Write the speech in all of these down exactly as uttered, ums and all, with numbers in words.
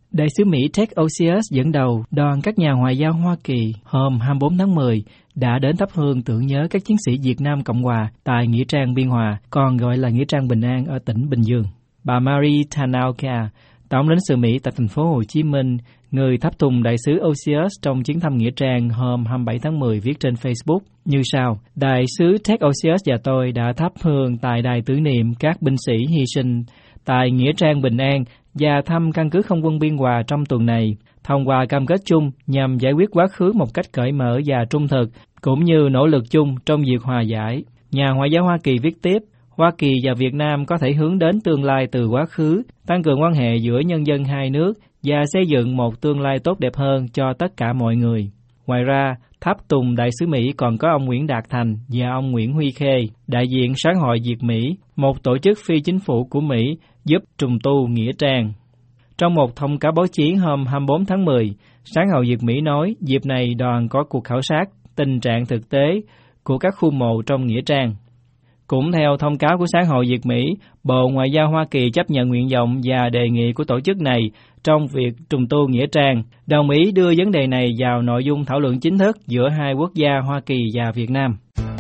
Đại sứ Mỹ Ted Osius dẫn đầu đoàn các nhà ngoại giao Hoa Kỳ hôm hai mươi bốn tháng mười đã đến thắp hương tưởng nhớ các chiến sĩ Việt Nam Cộng Hòa tại Nghĩa trang Biên Hòa, còn gọi là Nghĩa trang Bình An ở tỉnh Bình Dương. Bà Marie Tanaka, tổng lãnh sự Mỹ tại thành phố Hồ Chí Minh, người tháp tùng đại sứ Osius trong chuyến thăm Nghĩa trang hôm hai mươi bảy tháng mười viết trên Facebook như sau: Đại sứ Ted Osius và tôi đã thắp hương tại đài tưởng niệm các binh sĩ hy sinh tại Nghĩa trang Bình An và thăm căn cứ không quân Biên Hòa trong tuần này, thông qua cam kết chung nhằm giải quyết quá khứ một cách cởi mở và trung thực, cũng như nỗ lực chung trong việc hòa giải. Nhà ngoại giao Hoa Kỳ viết tiếp: Hoa Kỳ và Việt Nam có thể hướng đến tương lai từ quá khứ, tăng cường quan hệ giữa nhân dân hai nước và xây dựng một tương lai tốt đẹp hơn cho tất cả mọi người. Ngoài ra, tháp tùng đại sứ Mỹ còn có ông Nguyễn Đạt Thành và ông Nguyễn Huy Khê, đại diện Sáng hội Việt Mỹ, một tổ chức phi chính phủ của Mỹ giúp trùng tu Nghĩa trang. Trong một thông cáo báo chí hôm hai mươi bốn tháng mười, Sáng hội Việt Mỹ nói dịp này đoàn có cuộc khảo sát tình trạng thực tế của các khu mộ trong Nghĩa trang. Cũng theo thông cáo của Sáng hội Việt Mỹ, Bộ Ngoại giao Hoa Kỳ chấp nhận nguyện vọng và đề nghị của tổ chức này trong việc trùng tu Nghĩa trang, đồng ý đưa vấn đề này vào nội dung thảo luận chính thức giữa hai quốc gia Hoa Kỳ và Việt Nam.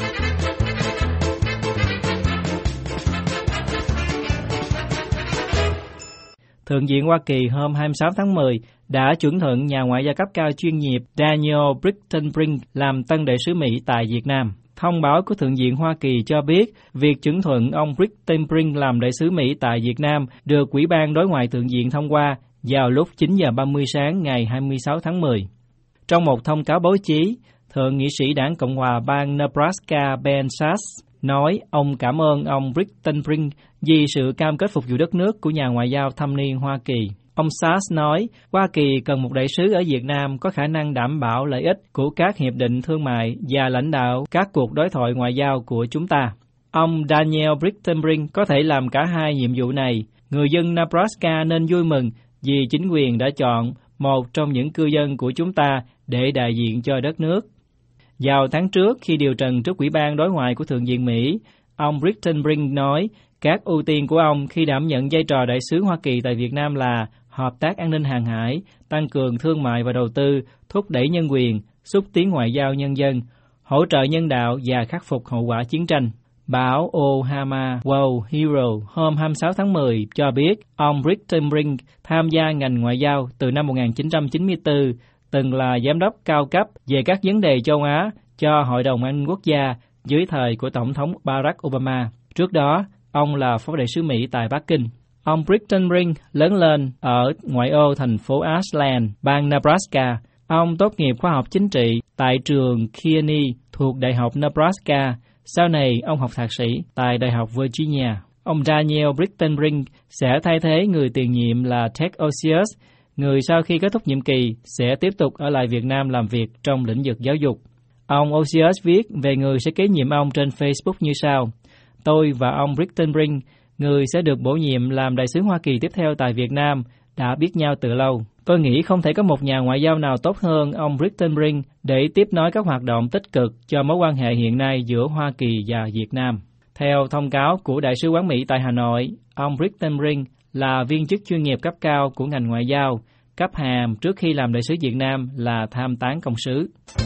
Thượng viện Hoa Kỳ hôm hai mươi sáu tháng mười đã chuẩn thuận nhà ngoại giao cấp cao chuyên nghiệp Daniel Brittenbrink làm tân đại sứ Mỹ tại Việt Nam. Thông báo của Thượng viện Hoa Kỳ cho biết việc chuẩn thuận ông Brittenbrink làm đại sứ Mỹ tại Việt Nam được Ủy ban Đối ngoại Thượng viện thông qua vào lúc chín giờ ba mươi sáng ngày hai mươi sáu tháng mười. Trong một thông cáo báo chí, Thượng nghị sĩ Đảng Cộng hòa bang Nebraska Ben Sasse nói ông cảm ơn ông Brittenbrink vì sự cam kết phục vụ đất nước của nhà ngoại giao thâm niên Hoa Kỳ. Ông Sasse nói, Hoa Kỳ cần một đại sứ ở Việt Nam có khả năng đảm bảo lợi ích của các hiệp định thương mại và lãnh đạo các cuộc đối thoại ngoại giao của chúng ta. Ông Daniel Brittenbrink có thể làm cả hai nhiệm vụ này. Người dân Nebraska nên vui mừng vì chính quyền đã chọn một trong những cư dân của chúng ta để đại diện cho đất nước. Vào tháng trước, khi điều trần trước Ủy ban Đối ngoại của Thượng viện Mỹ, ông Brittenbrink nói các ưu tiên của ông khi đảm nhận vai trò đại sứ Hoa Kỳ tại Việt Nam là hợp tác an ninh hàng hải, tăng cường thương mại và đầu tư, thúc đẩy nhân quyền, xúc tiến ngoại giao nhân dân, hỗ trợ nhân đạo và khắc phục hậu quả chiến tranh. Báo Ohama World Hero hôm hai mươi sáu tháng mười cho biết ông Brittenbrink tham gia ngành ngoại giao từ năm một nghìn chín trăm chín mươi tư, từng là giám đốc cao cấp về các vấn đề châu Á cho Hội đồng An ninh Quốc gia dưới thời của Tổng thống Barack Obama. Trước đó, ông là phó đại sứ Mỹ tại Bắc Kinh. Ông Brittenbrink lớn lên ở ngoại ô thành phố Ashland, bang Nebraska. Ông tốt nghiệp khoa học chính trị tại trường Kearney thuộc Đại học Nebraska. Sau này, ông học thạc sĩ tại Đại học Virginia. Ông Daniel Brittenbrink sẽ thay thế người tiền nhiệm là Ted Osius, người sau khi kết thúc nhiệm kỳ sẽ tiếp tục ở lại Việt Nam làm việc trong lĩnh vực giáo dục. Ông Osius viết về người sẽ kế nhiệm ông trên Facebook như sau: Tôi và ông Brittenbrink, người sẽ được bổ nhiệm làm đại sứ Hoa Kỳ tiếp theo tại Việt Nam, đã biết nhau từ lâu. Tôi nghĩ không thể có một nhà ngoại giao nào tốt hơn ông Brittenbrink để tiếp nối các hoạt động tích cực cho mối quan hệ hiện nay giữa Hoa Kỳ và Việt Nam. Theo thông cáo của Đại sứ quán Mỹ tại Hà Nội, ông Brittenbrink là viên chức chuyên nghiệp cấp cao của ngành ngoại giao, cấp hàm trước khi làm đại sứ Việt Nam là tham tán công sứ.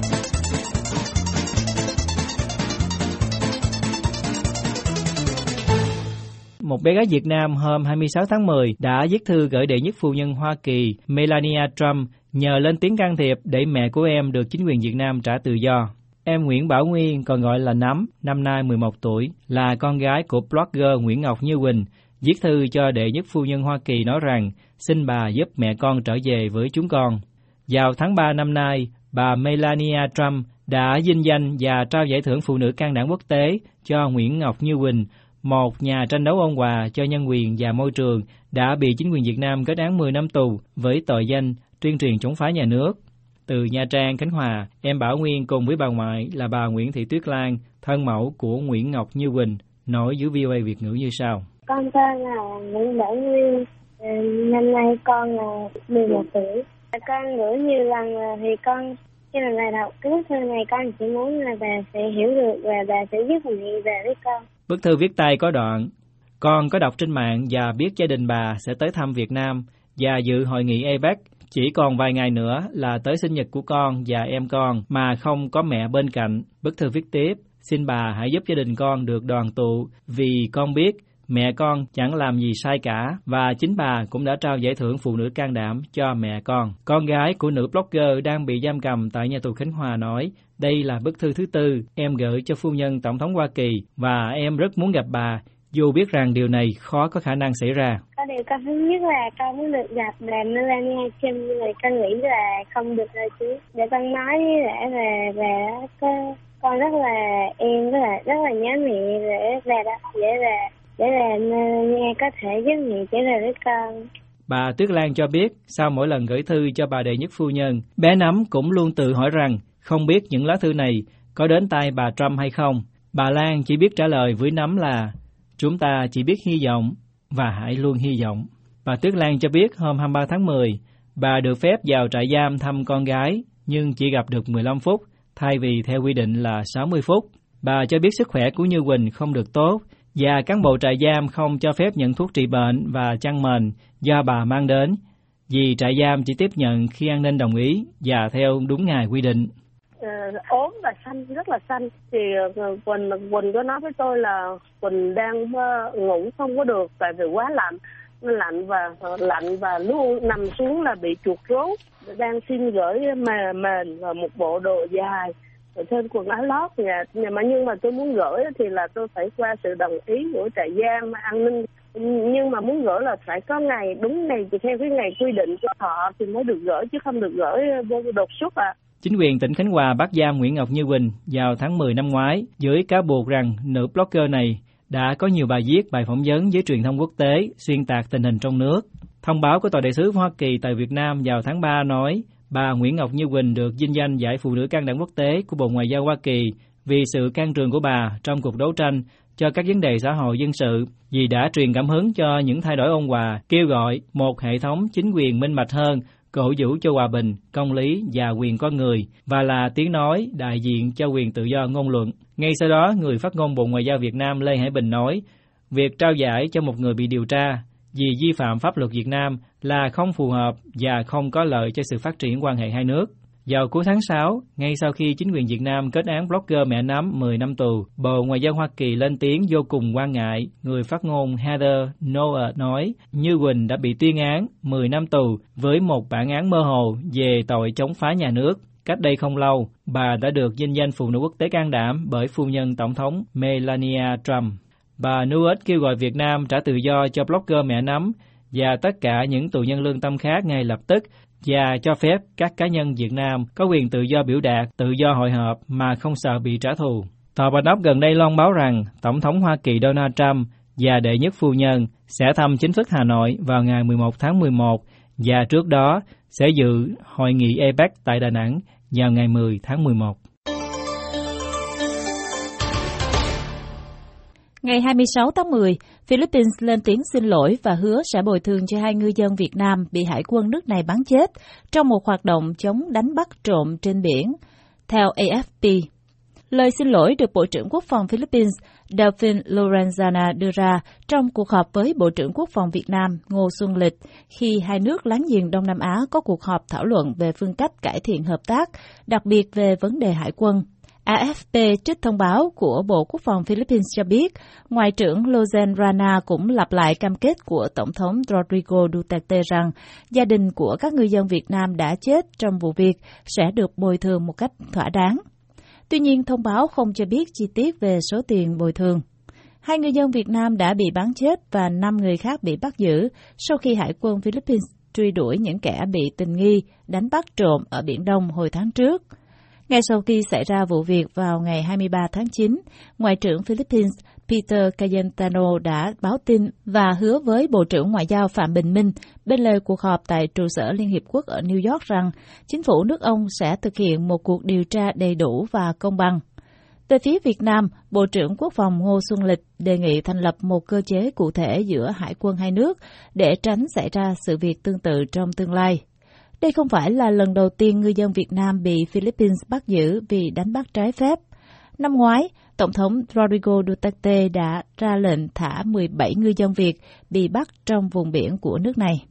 Một bé gái Việt Nam hôm hai mươi sáu tháng mười đã viết thư gửi đệ nhất phu nhân Hoa Kỳ Melania Trump nhờ lên tiếng can thiệp để mẹ của em được chính quyền Việt Nam trả tự do. Em Nguyễn Bảo Nguyên, còn gọi là Nắm, năm nay mười một tuổi, là con gái của blogger Nguyễn Ngọc Như Quỳnh, viết thư cho đệ nhất phu nhân Hoa Kỳ nói rằng xin bà giúp mẹ con trở về với chúng con. Vào tháng ba năm nay, bà Melania Trump đã vinh danh và trao giải thưởng Phụ nữ can đảm quốc tế cho Nguyễn Ngọc Như Quỳnh, một nhà tranh đấu ôn hòa cho nhân quyền và môi trường đã bị chính quyền Việt Nam kết án mười năm tù với tội danh tuyên truyền chống phá nhà nước. Từ Nha Trang, Khánh Hòa, em Bảo Nguyên cùng với bà ngoại là bà Nguyễn Thị Tuyết Lan, thân mẫu của Nguyễn Ngọc Như Quỳnh, nói với vê o a Việt ngữ như sau. Con tên là Nguyễn Bảo Nguyên, năm nay con là mười một tuổi. Con gửi nhiều lần thì con khi mà bà đọc cái bức thư này con chỉ muốn là bà sẽ hiểu được và bà sẽ giúp mình về với con. Bức thư viết tay có đoạn: Con có đọc trên mạng và biết gia đình bà sẽ tới thăm Việt Nam và dự hội nghị a pếch. Chỉ còn vài ngày nữa là tới sinh nhật của con và em con mà không có mẹ bên cạnh. Bức thư viết tiếp, xin bà hãy giúp gia đình con được đoàn tụ vì con biết mẹ con chẳng làm gì sai cả và chính bà cũng đã trao giải thưởng phụ nữ can đảm cho mẹ con. Con gái của nữ blogger đang bị giam cầm tại nhà tù Khánh Hòa nói, đây là bức thư thứ tư em gửi cho phu nhân Tổng thống Hoa Kỳ và em rất muốn gặp bà, dù biết rằng điều này khó có khả năng xảy ra. Có điều con thứ nhất là con muốn được gặp bà Melania Trump, nhưng mà con nghĩ là không được rồi chứ. Để con nói để về về đó, con rất là em rất là rất là nhớ mẹ để về đó để là để là Melania có thể giúp mẹ trở về với con. Bà Tuyết Lan cho biết sau mỗi lần gửi thư cho bà đệ nhất phu nhân, bé Nấm cũng luôn tự hỏi rằng không biết những lá thư này có đến tay bà Trump hay không. Bà Lan chỉ biết trả lời với Nấm là chúng ta chỉ biết hy vọng và hãy luôn hy vọng. Bà Tuyết Lan cho biết hôm hai mươi ba tháng mười, bà được phép vào trại giam thăm con gái nhưng chỉ gặp được mười lăm phút thay vì theo quy định là sáu mươi phút. Bà cho biết sức khỏe của Như Quỳnh không được tốt và cán bộ trại giam không cho phép nhận thuốc trị bệnh và chăn mền do bà mang đến, vì trại giam chỉ tiếp nhận khi an ninh đồng ý và theo đúng ngày quy định. Uh, ốm và xanh, rất là xanh. Thì uh, Quỳnh, Quỳnh có nói với tôi là Quỳnh đang uh, ngủ không có được tại vì quá lạnh, lạnh và uh, lạnh và luôn nằm xuống là bị chuột rốt. Đang xin gửi mền mền và một bộ đồ dài thêm quần áo lót nhà, nhưng mà nhưng mà tôi muốn gửi thì là tôi phải qua sự đồng ý của trại giam an ninh, nhưng mà muốn gửi là phải có ngày đúng ngày theo cái ngày quy định của họ thì mới được gửi, chứ không được gửi vô đột xuất à. Chính quyền tỉnh Khánh Hòa bắt giam Nguyễn Ngọc Như Quỳnh vào tháng mười năm ngoái với cáo buộc rằng nữ blogger này đã có nhiều bài viết, bài phỏng vấn với truyền thông quốc tế xuyên tạc tình hình trong nước. Thông báo của Tòa đại sứ Hoa Kỳ tại Việt Nam vào tháng ba nói bà Nguyễn Ngọc Như Quỳnh được vinh danh giải phụ nữ can đảm quốc tế của Bộ Ngoại giao Hoa Kỳ vì sự can trường của bà trong cuộc đấu tranh cho các vấn đề xã hội dân sự, vì đã truyền cảm hứng cho những thay đổi ôn hòa, kêu gọi một hệ thống chính quyền minh bạch hơn, cổ vũ cho hòa bình, công lý và quyền con người, và là tiếng nói đại diện cho quyền tự do ngôn luận. Ngay sau đó, người phát ngôn Bộ Ngoại giao Việt Nam Lê Hải Bình nói, việc trao giải cho một người bị điều tra vì vi phạm pháp luật Việt Nam là không phù hợp và không có lợi cho sự phát triển quan hệ hai nước. Vào cuối tháng sáu, ngay sau khi chính quyền Việt Nam kết án blogger mẹ Nấm mười năm tù, Bộ Ngoại giao Hoa Kỳ lên tiếng vô cùng quan ngại. Người phát ngôn Heather Nauert nói Như Quỳnh đã bị tuyên án mười năm tù với một bản án mơ hồ về tội chống phá nhà nước. Cách đây không lâu, bà đã được vinh danh phụ nữ quốc tế can đảm bởi phu nhân Tổng thống Melania Trump. Bà Nauert kêu gọi Việt Nam trả tự do cho blogger mẹ Nấm và tất cả những tù nhân lương tâm khác ngay lập tức, và cho phép các cá nhân Việt Nam có quyền tự do biểu đạt, tự do hội họp mà không sợ bị trả thù. Tòa Bạch Ốc gần đây loan báo rằng Tổng thống Hoa Kỳ Donald Trump và đệ nhất phu nhân sẽ thăm chính thức Hà Nội vào ngày mười một tháng mười một và trước đó sẽ dự hội nghị a pếch tại Đà Nẵng vào ngày mười tháng mười một. Ngày hai mươi sáu tháng mười, Philippines lên tiếng xin lỗi và hứa sẽ bồi thường cho hai ngư dân Việt Nam bị hải quân nước này bắn chết trong một hoạt động chống đánh bắt trộm trên biển, theo a ép pê. Lời xin lỗi được Bộ trưởng Quốc phòng Philippines Delfin Lorenzana đưa ra trong cuộc họp với Bộ trưởng Quốc phòng Việt Nam Ngô Xuân Lịch khi hai nước láng giềng Đông Nam Á có cuộc họp thảo luận về phương cách cải thiện hợp tác, đặc biệt về vấn đề hải quân. a ép pê trích thông báo của Bộ Quốc phòng Philippines cho biết, Ngoại trưởng Lozen Rana cũng lặp lại cam kết của Tổng thống Rodrigo Duterte rằng gia đình của các ngư dân Việt Nam đã chết trong vụ việc sẽ được bồi thường một cách thỏa đáng. Tuy nhiên, thông báo không cho biết chi tiết về số tiền bồi thường. Hai ngư dân Việt Nam đã bị bắn chết và năm người khác bị bắt giữ sau khi Hải quân Philippines truy đuổi những kẻ bị tình nghi đánh bắt trộm ở Biển Đông hồi tháng trước. Ngay sau khi xảy ra vụ việc vào ngày hai mươi ba tháng chín, Ngoại trưởng Philippines Peter Cayetano đã báo tin và hứa với Bộ trưởng Ngoại giao Phạm Bình Minh bên lề cuộc họp tại trụ sở Liên Hiệp Quốc ở New York rằng chính phủ nước ông sẽ thực hiện một cuộc điều tra đầy đủ và công bằng. Về phía Việt Nam, Bộ trưởng Quốc phòng Ngô Xuân Lịch đề nghị thành lập một cơ chế cụ thể giữa hải quân hai nước để tránh xảy ra sự việc tương tự trong tương lai. Đây không phải là lần đầu tiên ngư dân Việt Nam bị Philippines bắt giữ vì đánh bắt trái phép. Năm ngoái, Tổng thống Rodrigo Duterte đã ra lệnh thả mười bảy ngư dân Việt bị bắt trong vùng biển của nước này.